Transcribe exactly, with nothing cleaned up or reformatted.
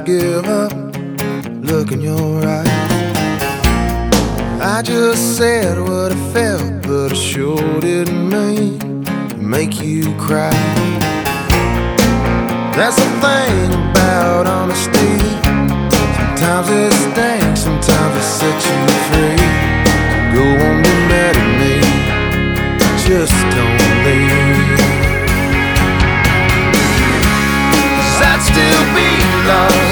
give up. Look in your eyes. I just said what I felt, but I sure didn't mean to make you cry. That's the thing about honesty.